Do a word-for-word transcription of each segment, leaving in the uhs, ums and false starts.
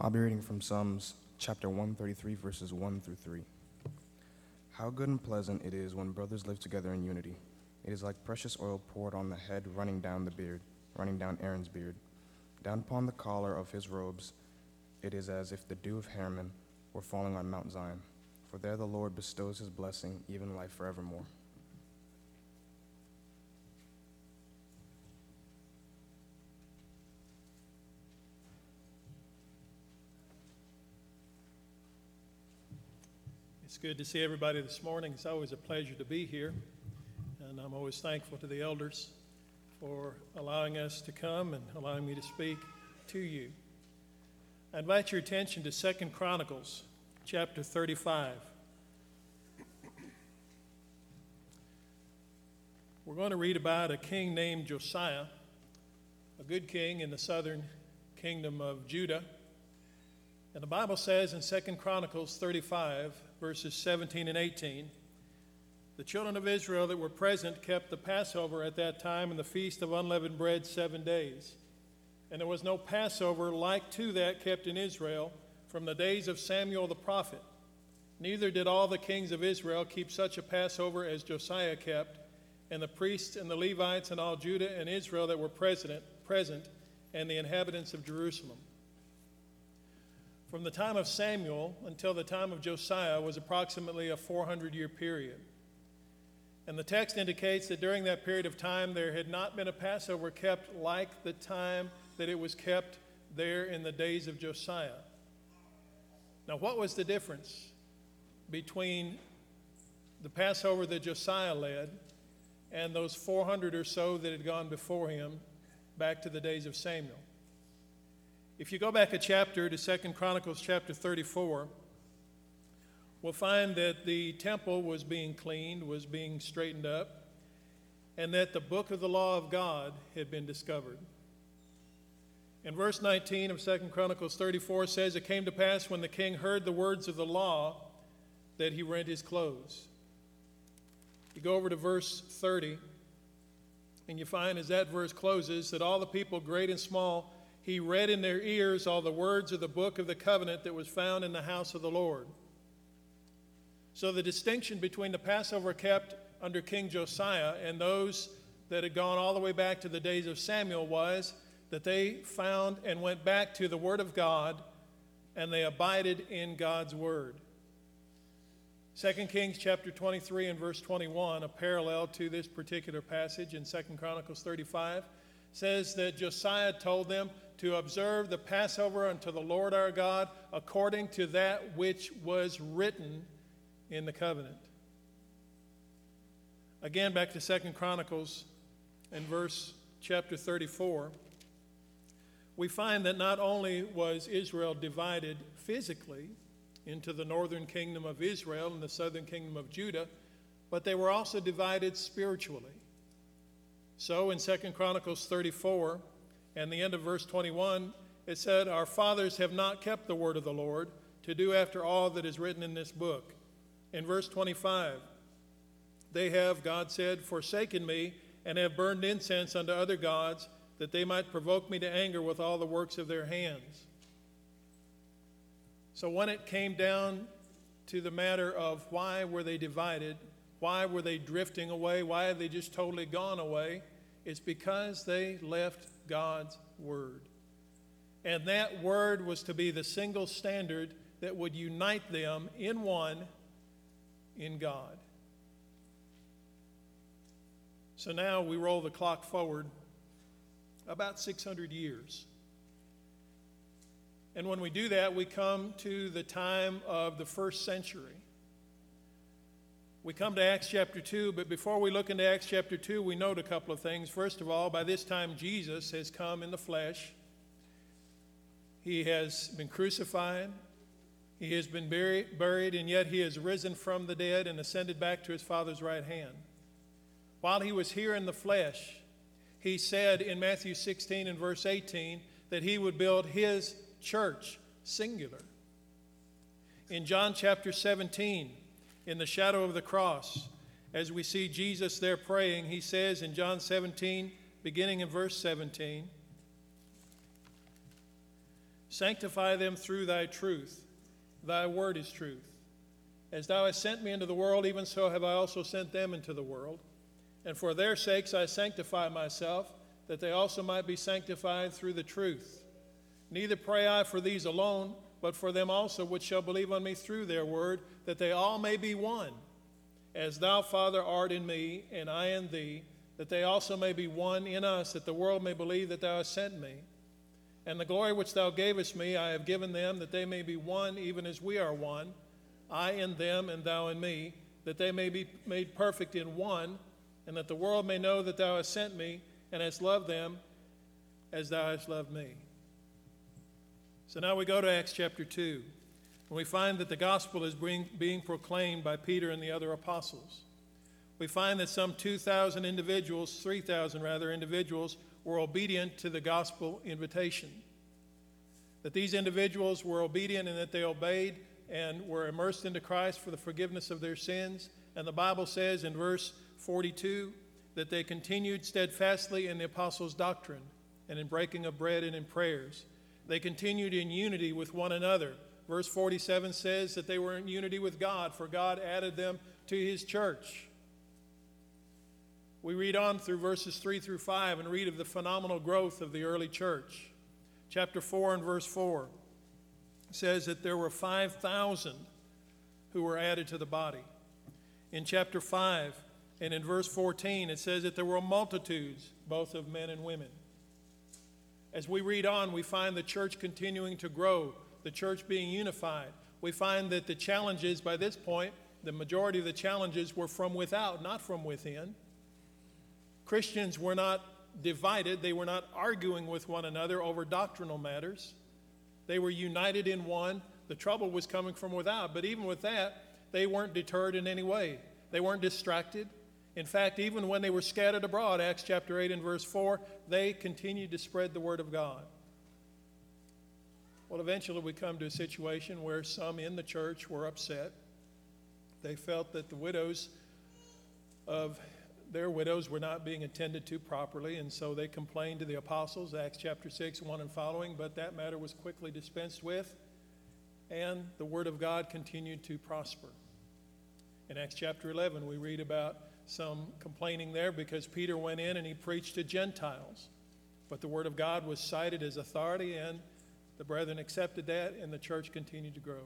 I'll be reading from Psalms chapter one thirty-three, verses one through three. How good and pleasant it is when brothers live together in unity. It is like precious oil poured on the head, running down the beard, running down Aaron's beard, down upon the collar of his robes. It is as if the dew of Hermon were falling on Mount Zion. For there the Lord bestows his blessing, even life forevermore. It's good to see everybody this morning. It's always a pleasure to be here, and I'm always thankful to the elders for allowing us to come and allowing me to speak to you. I invite your attention to Second Chronicles chapter thirty-five. We're going to read about a king named Josiah, a good king in the southern kingdom of Judah. And the Bible says in Second Chronicles thirty-five, verses seventeen and eighteen, the children of Israel that were present kept the Passover at that time and the feast of unleavened bread seven days. And there was no Passover like to that kept in Israel from the days of Samuel the prophet. Neither did all the kings of Israel keep such a Passover as Josiah kept, and the priests and the Levites and all Judah and Israel that were present, present and the inhabitants of Jerusalem. From the time of Samuel until the time of Josiah was approximately a four hundred year period. And the text indicates that during that period of time there had not been a Passover kept like the time that it was kept there in the days of Josiah. Now, what was the difference between the Passover that Josiah led and those four hundred or so that had gone before him back to the days of Samuel? If you go back a chapter to Second Chronicles chapter thirty-four, we'll find that the temple was being cleaned, was being straightened up, and that the book of the law of God had been discovered. And verse nineteen of Second Chronicles thirty-four says, "It came to pass when the king heard the words of the law that he rent his clothes." You go over to verse thirty, and you find as that verse closes that all the people, great and small, he read in their ears all the words of the book of the covenant that was found in the house of the Lord. So the distinction between the Passover kept under King Josiah and those that had gone all the way back to the days of Samuel was that they found and went back to the Word of God, and they abided in God's Word. Second Kings chapter twenty-three and verse twenty-one, a parallel to this particular passage in Second Chronicles thirty-five, says that Josiah told them to observe the Passover unto the Lord our God according to that which was written in the covenant. Again, back to Second Chronicles and verse chapter thirty-four, we find that not only was Israel divided physically into the northern kingdom of Israel and the southern kingdom of Judah, but they were also divided spiritually. So in Second Chronicles thirty-four and the end of verse twenty-one, it said, "Our fathers have not kept the word of the Lord to do after all that is written in this book." In verse twenty-five, "They have," God said, "forsaken me and have burned incense unto other gods, that they might provoke me to anger with all the works of their hands." So when it came down to the matter of why were they divided, why were they drifting away, why had they just totally gone away, it's because they left God's word. And that word was to be the single standard that would unite them in one, in God. So now we roll the clock forward about six hundred years. And when we do that, we come to the time of the first century. We come to Acts chapter two, but before we look into Acts chapter two, we note a couple of things. First of all, by this time, Jesus has come in the flesh. He has been crucified. He has been buried, buried, and yet he has risen from the dead and ascended back to his Father's right hand. While he was here in the flesh, he said in Matthew sixteen and verse eighteen that he would build his church, singular. In John chapter seventeen, in the shadow of the cross, as we see Jesus there praying, he says in John seventeen, beginning in verse seventeen, Sanctify them through thy truth. Thy word is truth. As thou hast sent me into the world, even so have I also sent them into the world. And for their sakes I sanctify myself, that they also might be sanctified through the truth. Neither pray I for these alone, but for them also which shall believe on me through their word, that they all may be one. As thou, Father, art in me, and I in thee, that they also may be one in us, that the world may believe that thou hast sent me. And the glory which thou gavest me I have given them, that they may be one, even as we are one, I in them and thou in me, that they may be made perfect in one, and that the world may know that thou hast sent me, and hast loved them as thou hast loved me. So now we go to Acts chapter two, and we find that the gospel is being, being proclaimed by Peter and the other apostles. We find that some two thousand individuals, three thousand rather, individuals were obedient to the gospel invitation. That these individuals were obedient and that they obeyed and were immersed into Christ for the forgiveness of their sins. And the Bible says in verse forty-two that they continued steadfastly in the apostles' doctrine and in breaking of bread and in prayers. They continued in unity with one another. Verse forty-seven says that they were in unity with God, for God added them to his church. We read on through verses three through five and read of the phenomenal growth of the early church. Chapter four and verse four says that there were five thousand who were added to the body. In chapter five and in verse fourteen, it says that there were multitudes, both of men and women. As we read on, we find the church continuing to grow, the church being unified. We find that the challenges, by this point, the majority of the challenges were from without, not from within. Christians were not divided. They were not arguing with one another over doctrinal matters. They were united in one. The trouble was coming from without. But even with that, they weren't deterred in any way. They weren't distracted. In fact, even when they were scattered abroad, Acts chapter eight and verse four, they continued to spread the word of God. Well, eventually we come to a situation where some in the church were upset. They felt that the widows of their widows were not being attended to properly, and so they complained to the apostles, Acts chapter six, one and following, but that matter was quickly dispensed with, and the word of God continued to prosper. In Acts chapter eleven, we read about some complaining there because Peter went in and he preached to Gentiles, but the word of God was cited as authority, and the brethren accepted that, and the church continued to grow.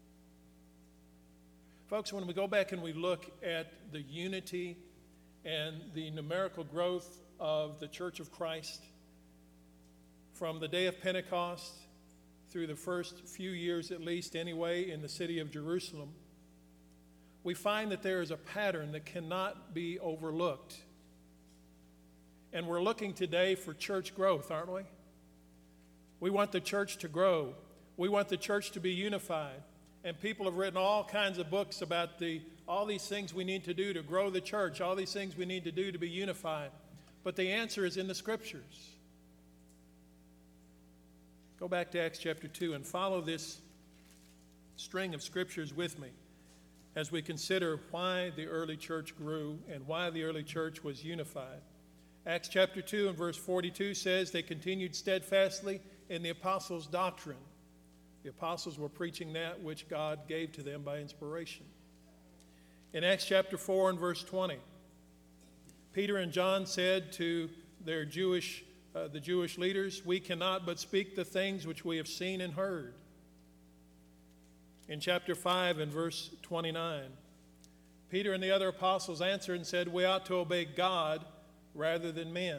Folks, when we go back and we look at the unity and the numerical growth of the Church of Christ from the day of Pentecost through the first few years, at least anyway, in the city of Jerusalem, we find that there is a pattern that cannot be overlooked. And we're looking today for church growth, aren't we? We want the church to grow. We want the church to be unified. And people have written all kinds of books about the all these things we need to do to grow the church, all these things we need to do to be unified. But the answer is in the Scriptures. Go back to Acts chapter two and follow this string of Scriptures with me as we consider why the early church grew and why the early church was unified. Acts chapter two and verse forty-two says they continued steadfastly in the apostles' doctrine. The apostles were preaching that which God gave to them by inspiration. In Acts chapter four and verse twenty, Peter and John said to their Jewish, uh, the Jewish leaders, "We cannot but speak the things which we have seen and heard." In chapter five and verse twenty-nine, Peter and the other apostles answered and said, "We ought to obey God rather than men."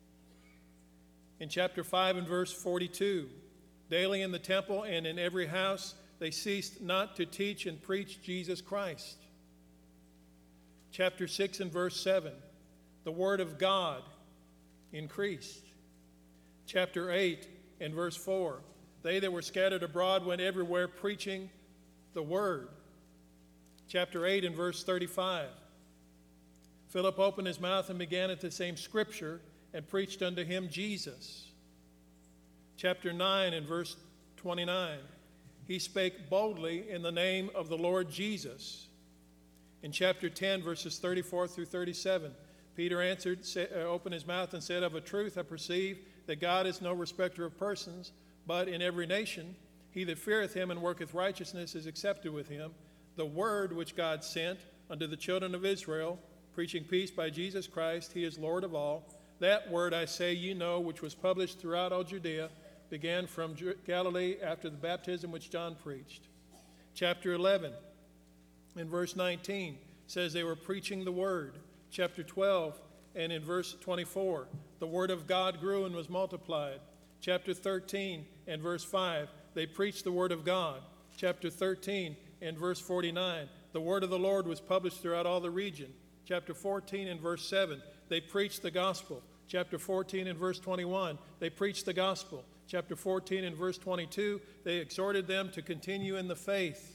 In chapter five and verse forty-two, daily in the temple and in every house, they ceased not to teach and preach Jesus Christ. Chapter six and verse seven, the word of God increased. Chapter eight and verse four, they that were scattered abroad went everywhere preaching the word. Chapter eight and verse thirty-five, Philip opened his mouth and began at the same scripture and preached unto him Jesus. Chapter nine and verse twenty-nine, he spake boldly in the name of the Lord Jesus. In chapter ten, verses thirty-four through thirty-seven, Peter answered, opened his mouth and said, "Of a truth I perceive that God is no respecter of persons, but in every nation he that feareth him and worketh righteousness is accepted with him. The word which God sent unto the children of Israel, preaching peace by Jesus Christ, he is Lord of all. That word I say ye know, which was published throughout all Judea, began from Galilee after the baptism which John preached. Chapter eleven, in verse nineteen, says they were preaching the word. Chapter twelve, and in verse twenty-four, the word of God grew and was multiplied. Chapter thirteen, and verse five, they preached the word of God. Chapter thirteen, and verse forty-nine, the word of the Lord was published throughout all the region. Chapter fourteen, and verse seven, they preached the gospel. Chapter fourteen, and verse twenty-one, they preached the gospel. Chapter fourteen, and verse twenty-two, they exhorted them to continue in the faith.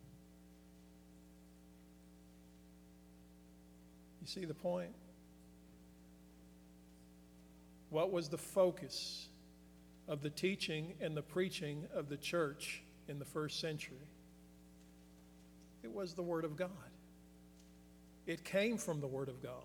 You see the point? What was the focus of the teaching and the preaching of the church in the first century? It was the Word of God. It came from the Word of God.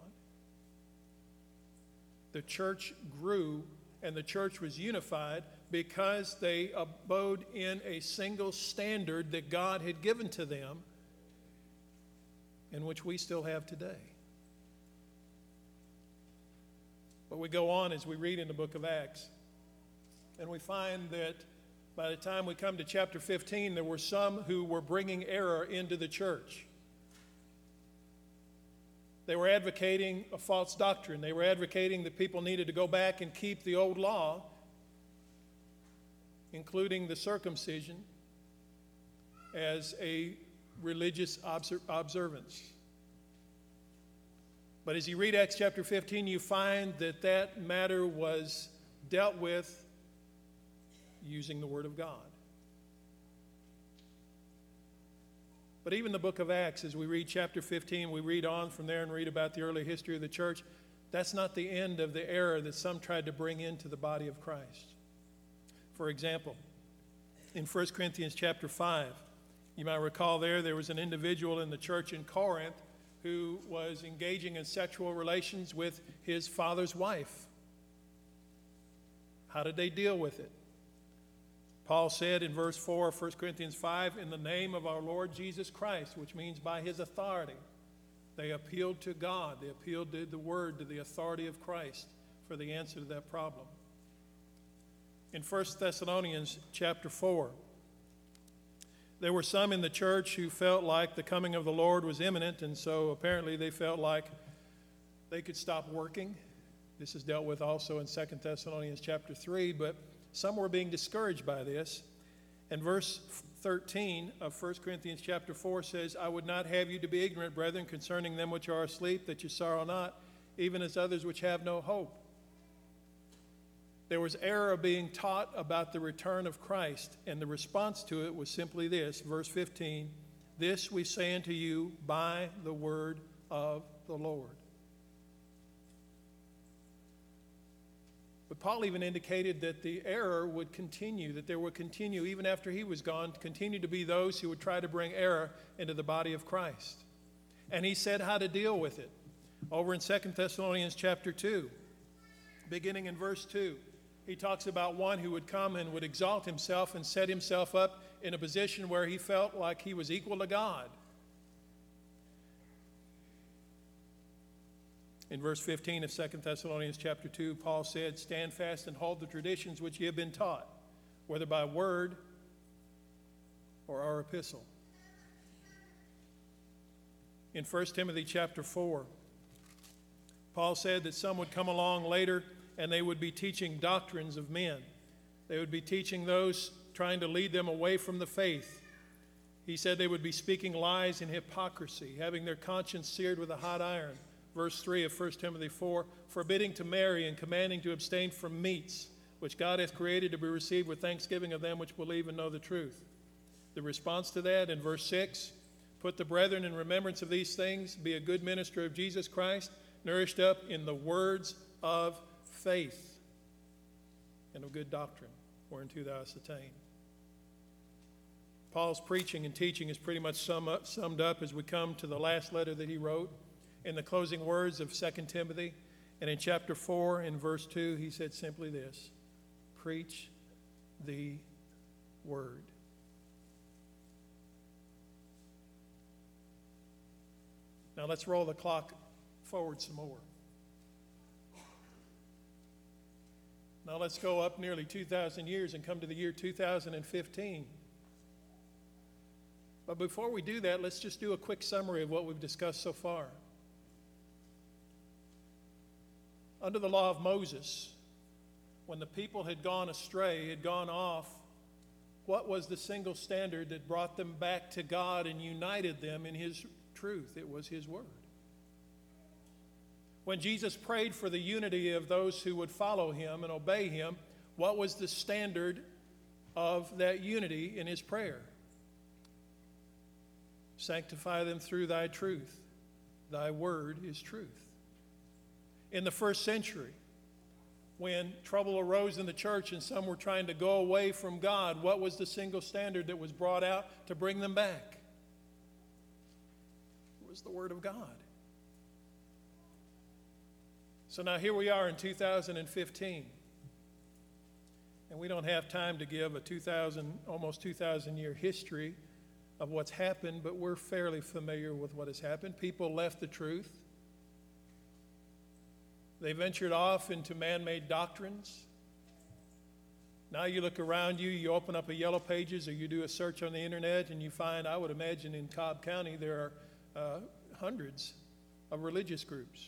The church grew and the church was unified because they abode in a single standard that God had given to them and which we still have today. But we go on as we read in the book of Acts, and we find that by the time we come to chapter fifteen, there were some who were bringing error into the church. They were advocating a false doctrine. They were advocating that people needed to go back and keep the old law, including the circumcision, as a religious obser- observance. But as you read Acts chapter fifteen, you find that that matter was dealt with using the Word of God. But even the book of Acts, as we read chapter fifteen, we read on from there and read about the early history of the church. That's not the end of the error that some tried to bring into the body of Christ. For example, in First Corinthians chapter five, you might recall there, there was an individual in the church in Corinth who was engaging in sexual relations with his father's wife. How did they deal with it? Paul said in verse four of First Corinthians five, in the name of our Lord Jesus Christ, which means by his authority. They appealed to God. They appealed to the word, to the authority of Christ for the answer to that problem. In First Thessalonians chapter four, there were some in the church who felt like the coming of the Lord was imminent, and so apparently they felt like they could stop working. This is dealt with also in Second Thessalonians chapter three, but some were being discouraged by this. And verse thirteen of First Corinthians chapter four says, I would not have you to be ignorant, brethren, concerning them which are asleep, that you sorrow not, even as others which have no hope. There was error being taught about the return of Christ, and the response to it was simply this, verse fifteen, this we say unto you by the word of the Lord. But Paul even indicated that the error would continue, that there would continue, even after he was gone, continue to be those who would try to bring error into the body of Christ. And he said how to deal with it. Over in Second Thessalonians chapter two, beginning in verse two, he talks about one who would come and would exalt himself and set himself up in a position where he felt like he was equal to God. In verse fifteen of Second Thessalonians chapter two, Paul said, stand fast and hold the traditions which ye have been taught, whether by word or our epistle. In First Timothy chapter four, Paul said that some would come along later and they would be teaching doctrines of men. They would be teaching those, trying to lead them away from the faith. He said they would be speaking lies and hypocrisy, having their conscience seared with a hot iron. Verse three of First Timothy four, forbidding to marry and commanding to abstain from meats, which God hath created to be received with thanksgiving of them which believe and know the truth. The response to that in verse six, put the brethren in remembrance of these things, be a good minister of Jesus Christ, nourished up in the words of faith and of good doctrine, whereunto thou hast attained. Paul's preaching and teaching is pretty much sum up, summed up as we come to the last letter that he wrote in the closing words of Second Timothy. And in chapter four, in verse two, he said simply this, preach the Word. Now let's roll the clock forward some more. Now let's go up nearly two thousand years and come to the year two thousand fifteen. But before we do that, let's just do a quick summary of what we've discussed so far. Under the law of Moses, when the people had gone astray, had gone off, what was the single standard that brought them back to God and united them in His truth? It was His Word. When Jesus prayed for the unity of those who would follow Him and obey Him, what was the standard of that unity in His prayer? Sanctify them through Thy truth. Thy Word is truth. In the first century, when trouble arose in the church and some were trying to go away from God, what was the single standard that was brought out to bring them back? It was the Word of God. So now here we are in two thousand fifteen. And we don't have time to give a two thousand, almost two thousand year history of what's happened, but we're fairly familiar with what has happened. People left the truth. They ventured off into man-made doctrines. Now you look around you, you open up a Yellow Pages or you do a search on the internet and you find, I would imagine in Cobb County, there are uh, hundreds of religious groups.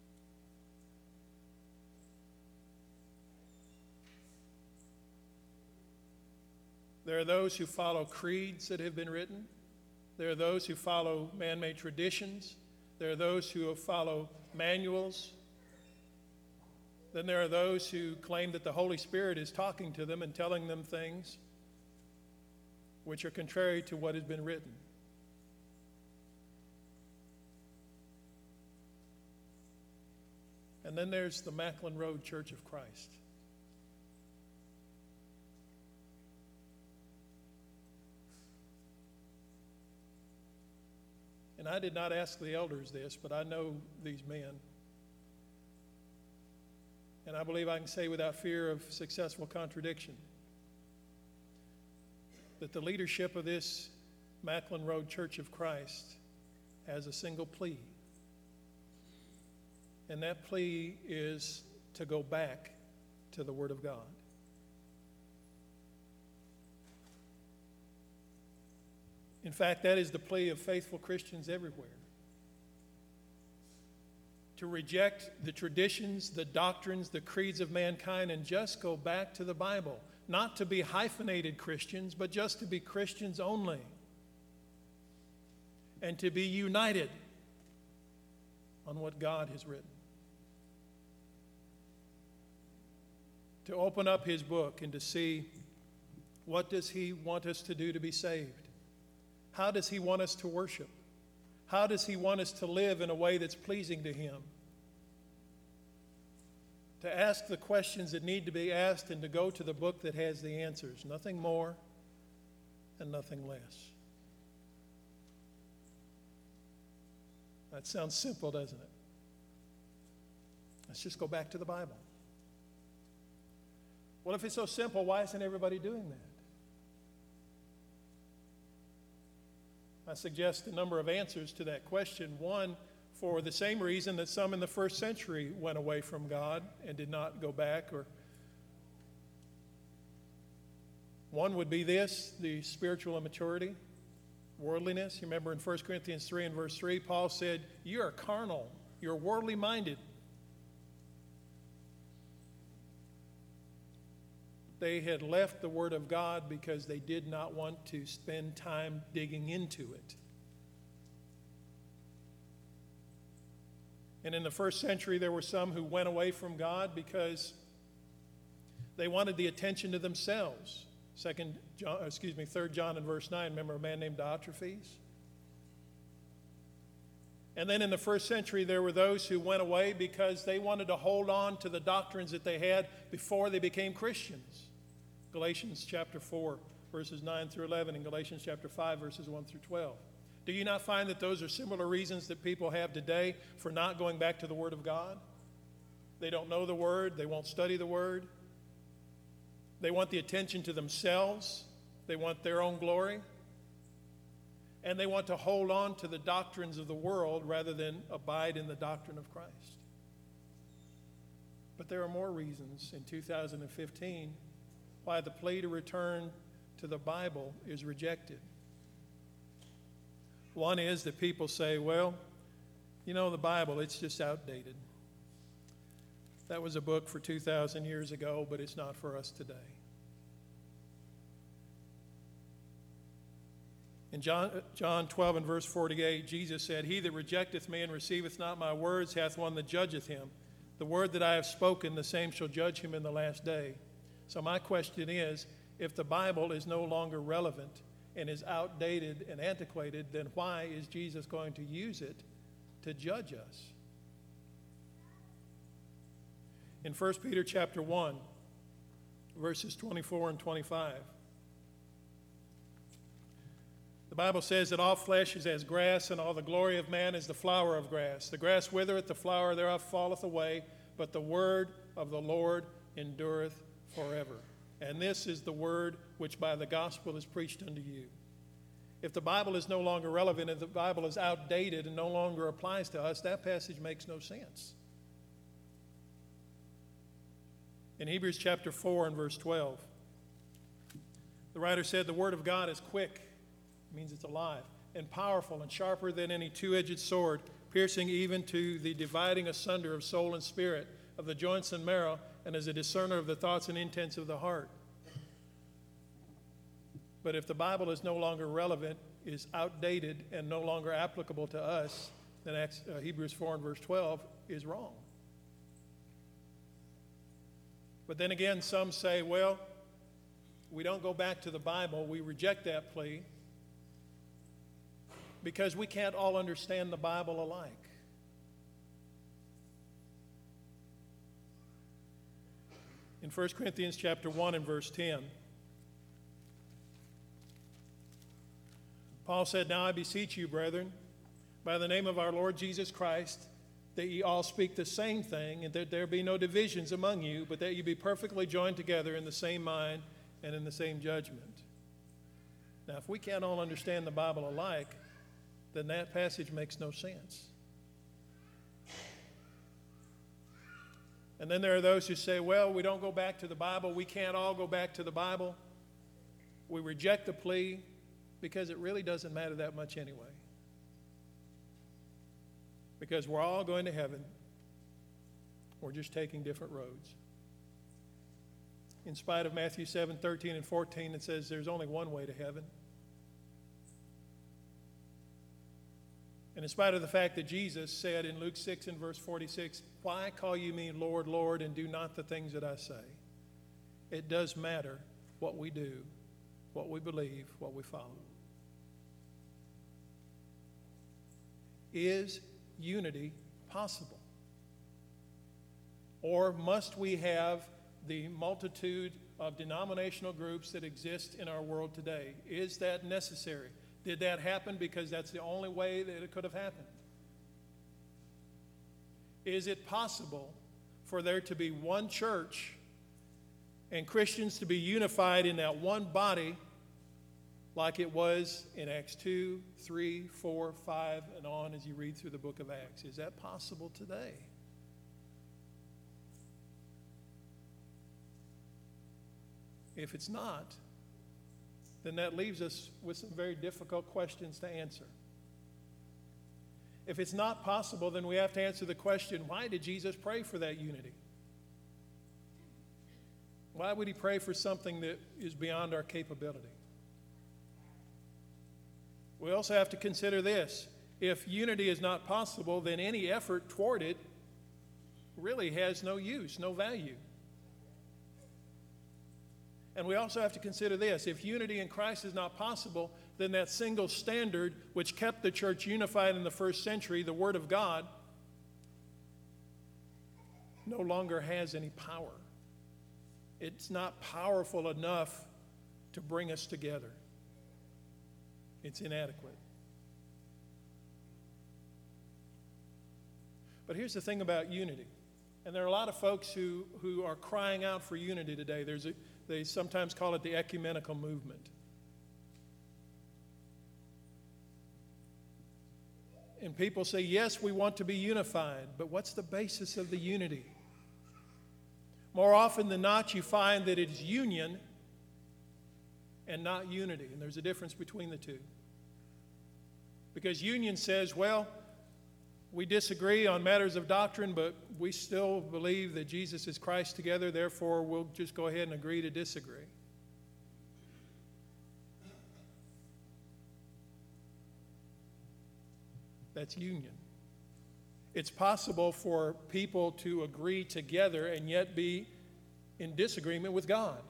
There are those who follow creeds that have been written. There are those who follow man-made traditions. There are those who follow manuals. Then there are those who claim that the Holy Spirit is talking to them and telling them things which are contrary to what has been written. And then there's the Macklin Road Church of Christ. And I did not ask the elders this, but I know these men. And I believe I can say without fear of successful contradiction that the leadership of this Macklin Road Church of Christ has a single plea. And that plea is to go back to the Word of God. In fact, that is the plea of faithful Christians everywhere. To reject the traditions, the doctrines, the creeds of mankind, and just go back to the Bible. Not to be hyphenated Christians, but just to be Christians only. And to be united on what God has written. To open up His book and to see, what does He want us to do to be saved? How does He want us to worship? How does He want us to live in a way that's pleasing to Him? To ask the questions that need to be asked and to go to the book that has the answers. Nothing more and nothing less. That sounds simple, doesn't it? Let's just go back to the Bible. Well, if it's so simple, why isn't everybody doing that? I suggest a number of answers to that question. One, for the same reason that some in the first century went away from God and did not go back. Or one would be this, the spiritual immaturity, worldliness. You remember in First Corinthians three and verse three, Paul said, you are carnal, you're worldly minded. They had left the Word of God because they did not want to spend time digging into it. And in the first century, there were some who went away from God because they wanted the attention to themselves. Second John, excuse me, Third John and verse nine. Remember a man named Diotrephes? And then in the first century, there were those who went away because they wanted to hold on to the doctrines that they had before they became Christians. Galatians chapter four, verses nine through eleven, and Galatians chapter five, verses one through twelve. Do you not find that those are similar reasons that people have today for not going back to the Word of God? They don't know the Word. They won't study the Word. They want the attention to themselves. They want their own glory. And they want to hold on to the doctrines of the world rather than abide in the doctrine of Christ. But there are more reasons in two thousand fifteen why the plea to return to the Bible is rejected. One is that people say, well, you know, the Bible, it's just outdated. That was a book for two thousand years ago, but it's not for us today. In John, John twelve and verse forty-eight, Jesus said, "He that rejecteth me and receiveth not my words hath one that judgeth him. The word that I have spoken, the same shall judge him in the last day." So my question is, if the Bible is no longer relevant and is outdated and antiquated, then why is Jesus going to use it to judge us? In First Peter chapter one, verses twenty-four and twenty-five, the Bible says that all flesh is as grass, and all the glory of man is the flower of grass. The grass withereth, the flower thereof falleth away, but the word of the Lord endureth forever. And this is the word which by the gospel is preached unto you. If the Bible is no longer relevant, if the Bible is outdated and no longer applies to us, that passage makes no sense. In Hebrews chapter four and verse twelve, the writer said, "The word of God is quick," it means it's alive, "and powerful and sharper than any two-edged sword, piercing even to the dividing asunder of soul and spirit, of the joints and marrow, and as a discerner of the thoughts and intents of the heart." But if the Bible is no longer relevant, is outdated, and no longer applicable to us, then Acts, uh, Hebrews four and verse twelve is wrong. But then again, some say, well, we don't go back to the Bible. We reject that plea because we can't all understand the Bible alike. In First Corinthians chapter one and verse ten, Paul said, "Now I beseech you, brethren, by the name of our Lord Jesus Christ, that ye all speak the same thing, and that there be no divisions among you, but that ye be perfectly joined together in the same mind and in the same judgment." Now, if we can't all understand the Bible alike, then that passage makes no sense. And then there are those who say, well, we don't go back to the Bible. We can't all go back to the Bible. We reject the plea because it really doesn't matter that much anyway. Because we're all going to heaven. We're just taking different roads. In spite of Matthew seven, thirteen and fourteen, it says there's only one way to heaven. And in spite of the fact that Jesus said in Luke six and verse forty-six, "Why call you me Lord, Lord, and do not the things that I say?" It does matter what we do, what we believe, what we follow. Is unity possible? Or must we have the multitude of denominational groups that exist in our world today? Is that necessary? Did that happen because that's the only way that it could have happened? Is it possible for there to be one church and Christians to be unified in that one body like it was in Acts two, three, four, five, and on as you read through the book of Acts? Is that possible today? If it's not, then that leaves us with some very difficult questions to answer. If it's not possible, then we have to answer the question, why did Jesus pray for that unity? Why would he pray for something that is beyond our capability? We also have to consider this. If unity is not possible, then any effort toward it really has no use, no value. And we also have to consider this. If unity in Christ is not possible, then that single standard which kept the church unified in the first century, the Word of God, no longer has any power. It's not powerful enough to bring us together. It's inadequate. But here's the thing about unity. And there are a lot of folks who, who are crying out for unity today. There's a They sometimes call it the ecumenical movement. And people say, yes, we want to be unified, but what's the basis of the unity? More often than not, you find that it's union and not unity, and there's a difference between the two. Because union says, well, we disagree on matters of doctrine, but we still believe that Jesus is Christ together, therefore we'll just go ahead and agree to disagree. That's union. It's possible for people to agree together and yet be in disagreement with God.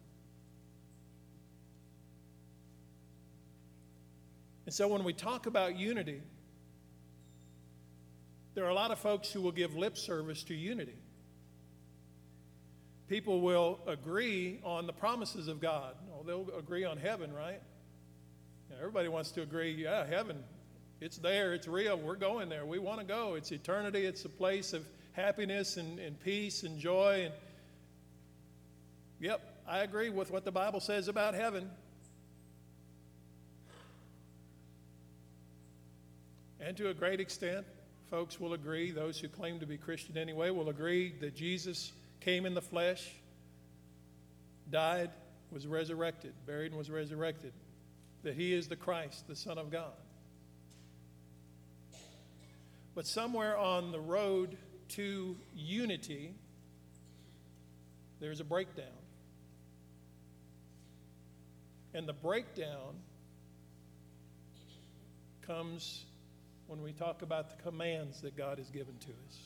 And so when we talk about unity, there are a lot of folks who will give lip service to unity. People will agree on the promises of God. Oh, they'll agree on heaven, right? You know, everybody wants to agree, yeah, heaven, it's there, it's real, we're going there, we want to go. It's eternity, it's a place of happiness and, and peace and joy. And yep, I agree with what the Bible says about heaven. And to a great extent, folks will agree, those who claim to be Christian anyway, will agree that Jesus came in the flesh, died, was resurrected, buried and was resurrected, that he is the Christ, the Son of God. But somewhere on the road to unity, there's a breakdown. And the breakdown comes when we talk about the commands that God has given to us.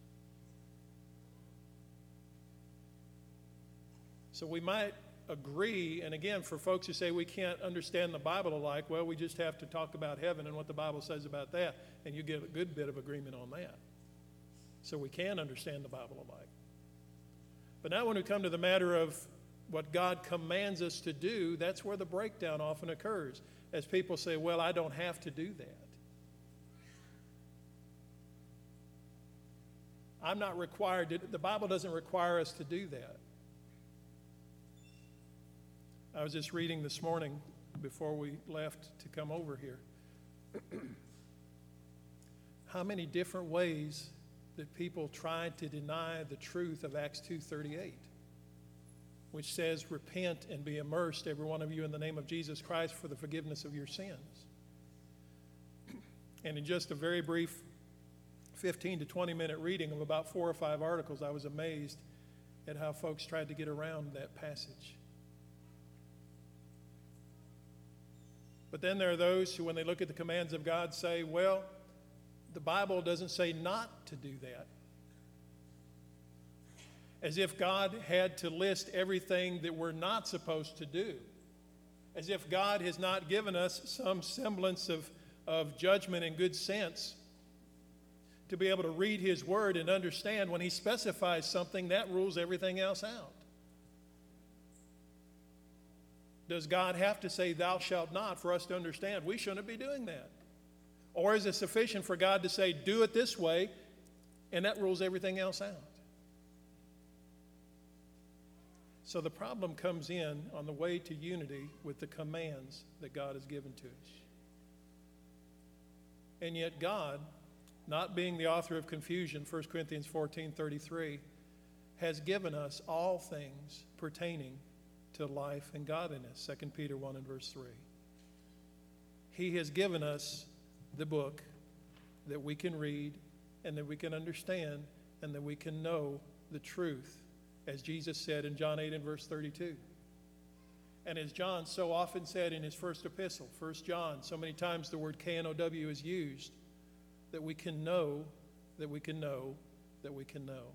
So we might agree, and again, for folks who say we can't understand the Bible alike, well, we just have to talk about heaven and what the Bible says about that, and you get a good bit of agreement on that. So we can understand the Bible alike. But now when we come to the matter of what God commands us to do, that's where the breakdown often occurs, as people say, well, I don't have to do that. I'm not required to, the Bible doesn't require us to do that. I was just reading this morning before we left to come over here how many different ways that people tried to deny the truth of Acts two thirty-eight, which says, repent and be immersed, every one of you, in the name of Jesus Christ for the forgiveness of your sins. And in just a very brief fifteen to twenty minute reading of about four or five articles, I was amazed at how folks tried to get around that passage. But then there are those who, when they look at the commands of God, say, well, the Bible doesn't say not to do that. As if God had to list everything that we're not supposed to do. As if God has not given us some semblance of, of judgment and good sense to be able to read his word and understand when he specifies something, that rules everything else out. Does God have to say, thou shalt not, for us to understand we shouldn't be doing that? Or is it sufficient for God to say, do it this way, and that rules everything else out? So the problem comes in on the way to unity with the commands that God has given to us. And yet God, not being the author of confusion, First Corinthians fourteen thirty-three, has given us all things pertaining to life and godliness, Second Peter one and verse three. He has given us the book that we can read and that we can understand and that we can know the truth, as Jesus said in John eight and verse thirty-two. And as John so often said in his first epistle, First John, so many times the word K N O W is used, that we can know, that we can know, that we can know.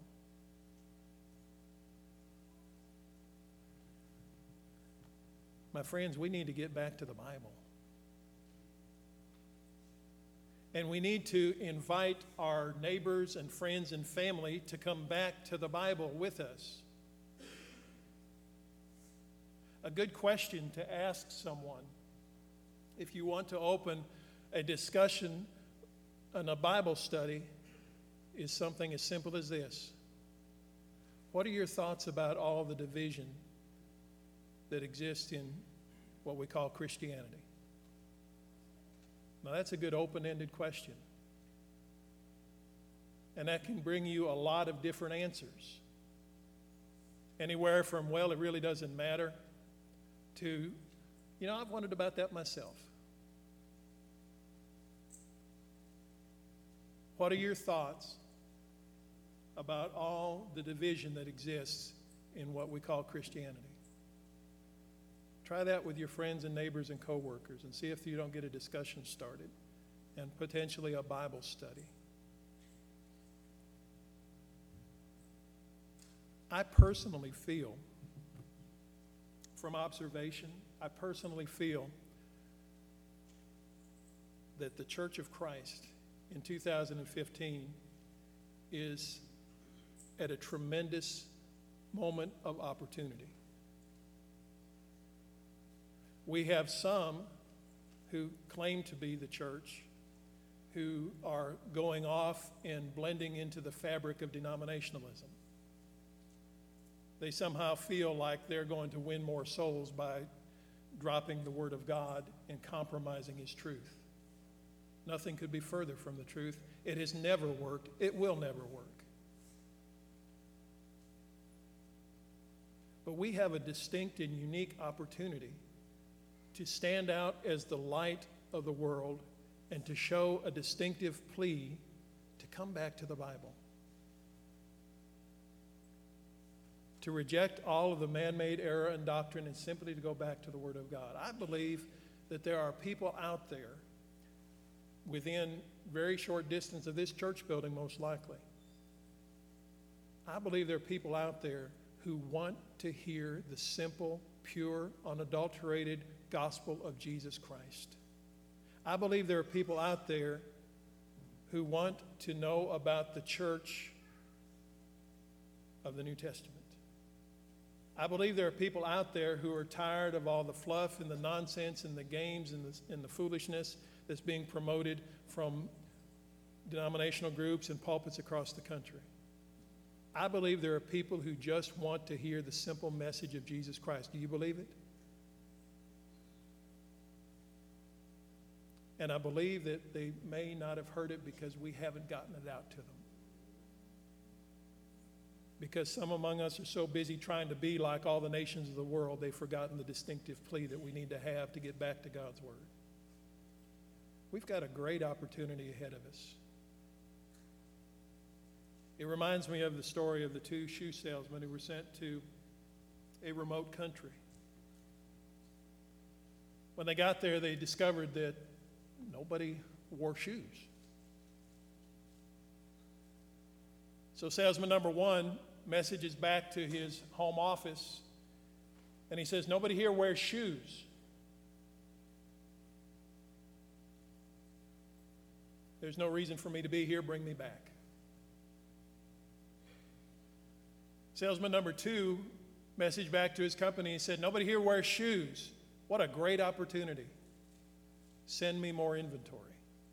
My friends, we need to get back to the Bible. And we need to invite our neighbors and friends and family to come back to the Bible with us. A good question to ask someone if you want to open a discussion and a Bible study is something as simple as this. What are your thoughts about all the division that exists in what we call Christianity? Now, that's a good open-ended question. And that can bring you a lot of different answers. Anywhere from, well, it really doesn't matter, to, you know, I've wondered about that myself. What are your thoughts about all the division that exists in what we call Christianity? Try that with your friends and neighbors and coworkers and see if you don't get a discussion started and potentially a Bible study. I personally feel, from observation, I personally feel that the Church of Christ in two thousand fifteen is at a tremendous moment of opportunity. We have some who claim to be the church who are going off and blending into the fabric of denominationalism. They somehow feel like they're going to win more souls by dropping the Word of God and compromising His truth. Nothing could be further from the truth. It has never worked. It will never work. But we have a distinct and unique opportunity to stand out as the light of the world and to show a distinctive plea to come back to the Bible. To reject all of the man-made error and doctrine and simply to go back to the Word of God. I believe that there are people out there within very short distance of this church building, most likely. I believe there are people out there who want to hear the simple, pure, unadulterated gospel of Jesus Christ. I believe there are people out there who want to know about the church of the New Testament. I believe there are people out there who are tired of all the fluff and the nonsense and the games and the, and the foolishness that's being promoted from denominational groups and pulpits across the country. I believe there are people who just want to hear the simple message of Jesus Christ. Do you believe it? And I believe that they may not have heard it because we haven't gotten it out to them. Because some among us are so busy trying to be like all the nations of the world, they've forgotten the distinctive plea that we need to have to get back to God's Word. We've got a great opportunity ahead of us. It reminds me of the story of the two shoe salesmen who were sent to a remote country. When they got there, they discovered that nobody wore shoes. So salesman number one messages back to his home office, and he says, "Nobody here wears shoes." There's no reason for me to be here. Bring me back. Salesman number two messaged back to his company and said, "Nobody here wears shoes. What a great opportunity. Send me more inventory."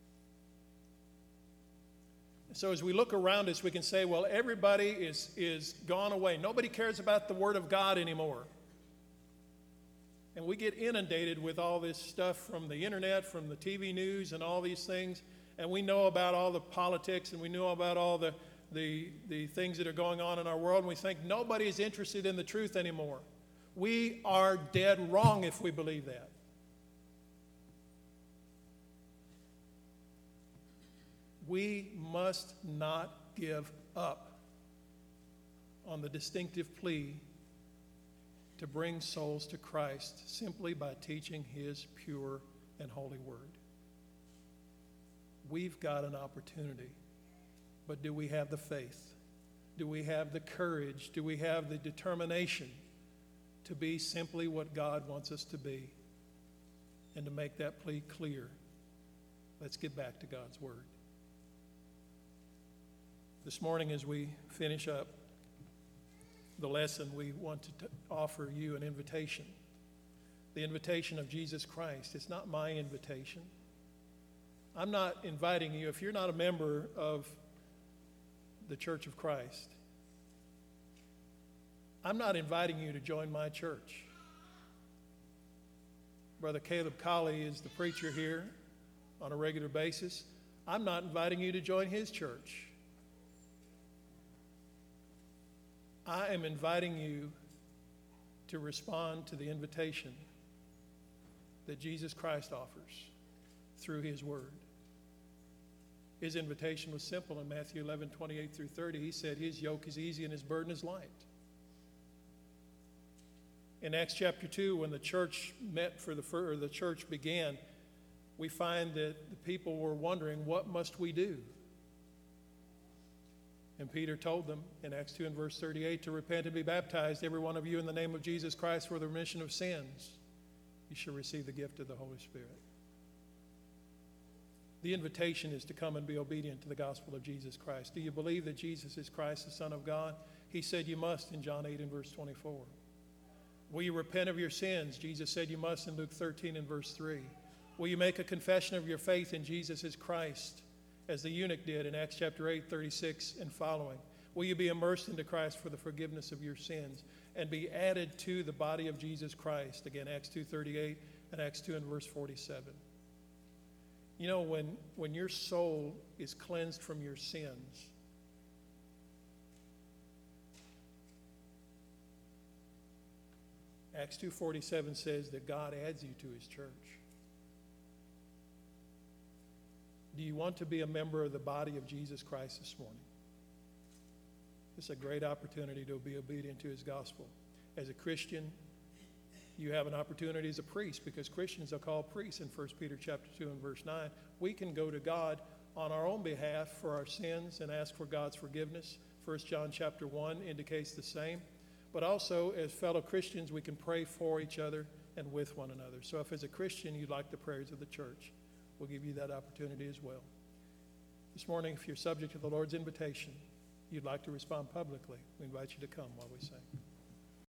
So as we look around us, we can say, well, everybody is, is gone away. Nobody cares about the Word of God anymore. And we get inundated with all this stuff from the internet, from the T V news and all these things. And we know about all the politics and we know about all the, the, the things that are going on in our world. And we think nobody is interested in the truth anymore. We are dead wrong if we believe that. We must not give up on the distinctive plea to bring souls to Christ simply by teaching His pure and holy Word. We've got an opportunity, but do we have the faith? Do we have the courage? Do we have the determination to be simply what God wants us to be and to make that plea clear? Let's get back to God's Word. This morning, as we finish up the lesson, we want to t- offer you an invitation. The invitation of Jesus Christ. It's not my invitation. I'm not inviting you, if you're not a member of the Church of Christ, I'm not inviting you to join my church. Brother Caleb Colley is the preacher here on a regular basis. I'm not inviting you to join his church. I am inviting you to respond to the invitation that Jesus Christ offers through his word. His invitation was simple in Matthew eleven, twenty-eight through thirty. He said his yoke is easy and his burden is light. In Acts chapter two, when the church met for the or the church began, we find that the people were wondering, what must we do? And Peter told them in Acts two and verse thirty-eight to repent and be baptized, every one of you, in the name of Jesus Christ for the remission of sins. You shall receive the gift of the Holy Spirit. The invitation is to come and be obedient to the gospel of Jesus Christ. Do you believe that Jesus is Christ, the Son of God? He said you must in John eight and verse twenty-four. Will you repent of your sins? Jesus said you must in Luke thirteen and verse three. Will you make a confession of your faith in Jesus as Christ, as the eunuch did in Acts chapter eight, thirty-six and following? Will you be immersed into Christ for the forgiveness of your sins and be added to the body of Jesus Christ? Again, Acts two thirty-eight and Acts two and verse forty-seven. You know, when, when your soul is cleansed from your sins, Acts two forty-seven says that God adds you to his church. Do you want to be a member of the body of Jesus Christ this morning? It's a great opportunity to be obedient to his gospel. As a Christian, you have an opportunity as a priest, because Christians are called priests in First Peter chapter two and verse nine. We can go to God on our own behalf for our sins and ask for God's forgiveness. First John chapter one indicates the same. But also, as fellow Christians, we can pray for each other and with one another. So if as a Christian you'd like the prayers of the church, we'll give you that opportunity as well. This morning, if you're subject to the Lord's invitation, you'd like to respond publicly, we invite you to come while we sing.